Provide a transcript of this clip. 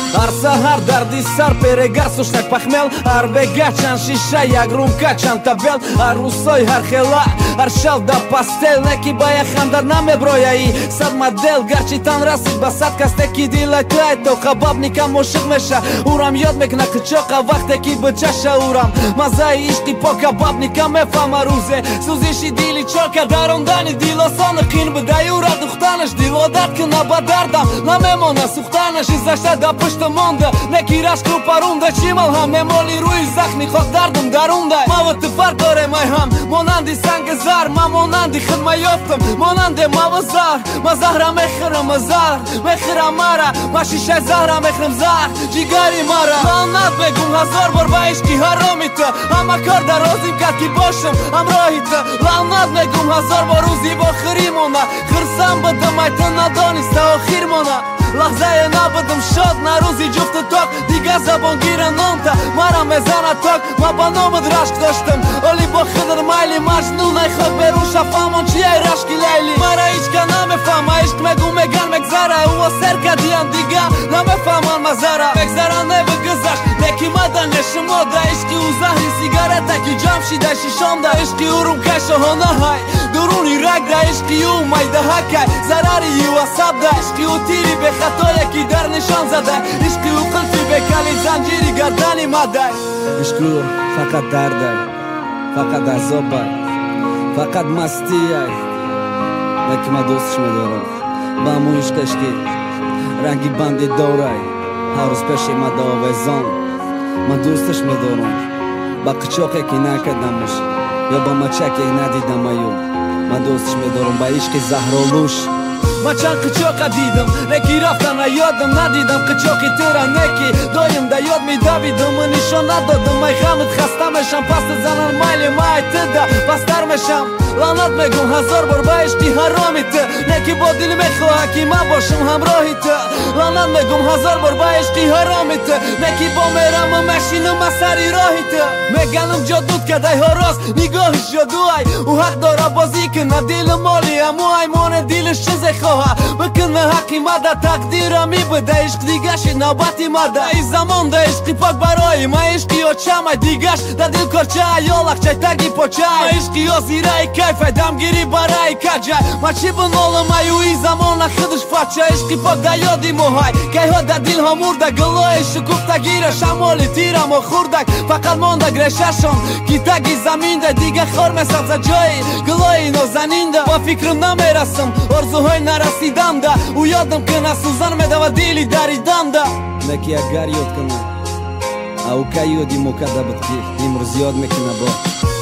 Ар саҳар дарди сар перегар сушнак пахмел ар бега чанд шиша як румка чанд табел ар рӯзҳои ҳар хела ар шав да пастел неки ба як ханда намеброяӣ сад модел гарчи тан расид ба сад кас теки дилатай то хабабникам мошиқ меша урам ёд мекуна қичоқа вақте ки бичаша урам мазаи ишқи пока бабникам мефама рӯзе сӯзиши дили чор карда рондани дил осони қин бидай ура духтанаш дил одат куна ба дардам намемона сухтанаш изашта да пушта монда неки рашку парунда чимал ҳам мемоли рӯи захми хок дардум дарундай мавати фарқ дорем ай ҳам монанди санги зар ман монанди хидма ёфтам монанде мава зар ма заҳра мехӯрам зар мехӯрам мара ма шишаи заҳра мехӯрам зар ҷигари мара лаънат мегум ҳазор бор ба ишқи ҳароми ту ҳама кор дарозим кард ки бошам ҳамроҳи ту лаънат мегум ҳазор бор рӯзи вохирӣ мона хирсам будам ай ту надониста охир мона лаҳзае набудам шод на рӯзи ҷуфту ток дигар забонгира нонта мара мезана ток ма ба номат рашк доштам оли бо хидр майли маҷнунай ход берун шафамон чияй рашки лайли мара ҳичка намефама ишқ мегум меган мегзара уо серкадиям дига намефаман мазара мегзара невигизаш неки мадане шумода ишқи у заҳри сигарета ки ҷамшида шишонда ишқи урумкай шоҳонаҳай дуруни рагда ишқи ӯ майдаҳакай зарари ю асабда ишқи ӯ тири бехатое ки дар нишон зада ишқи ӯ қулфи бекали занҷири гардани мадай ишқи ӯ фақат дардай фақат азобай фақат мастияй леки ма дӯстш медорам ба ҳамун ишқаш ки ранги банди дорай ҳар рӯз пеши ма давовезон ма дӯсташ медорам ба қичоқе ки накардамаш ё ба мачаке надидам аю ма дӯсташ медорам ба ишқи заҳролӯш ма чанд қичоқа дидам неки рафта наёдам надидам қичоқи тира неки доим да ёд медавидам ма нишон надодам ай ғамит хаста мешам пасти занан майли ма ай тида пастар мешам лаънат мегум ҳазор бор ба ишқи ҳароми ту неки бо дил мехоҳа ки ман бошам ҳамроҳи ту лаънат мегум ҳазор бор ба ишқи ҳароми ту неки бо мерам машинам аз сари роҳи ту меганам ҷодуд кадай ҳорос нигоҳиш ҷодуай ӯ ҳақ дора бозӣ куна дилу моли ҳамуай моне дилиш чизе хоҳа бикуна ҳаққи мада тақдира мебуда ишқ дигаши навбати мада и замонда ишқи пок барои ма ишқи очамай дигаш да дил корча ёлахчай таги почай ишқи озираи кайфай дамгири бараи каҷай ма чӣ бинолам аю и замона худуш фача ишқи пок да ёди моҳай кайҳо да дилҳо мурда гулои шукуфтагира шамоли тирамо хурдак фақат мондак решашон ки таги заминда дига хор месабза ҷои гулои нозанинда ба фикрам намерасам орзуҳои нарасиданда ӯ ёдам куна сӯзан медава дили дариданда леки агар ёд куна ау кай ёди мо карда буд ки имрӯз ёд мекуна бо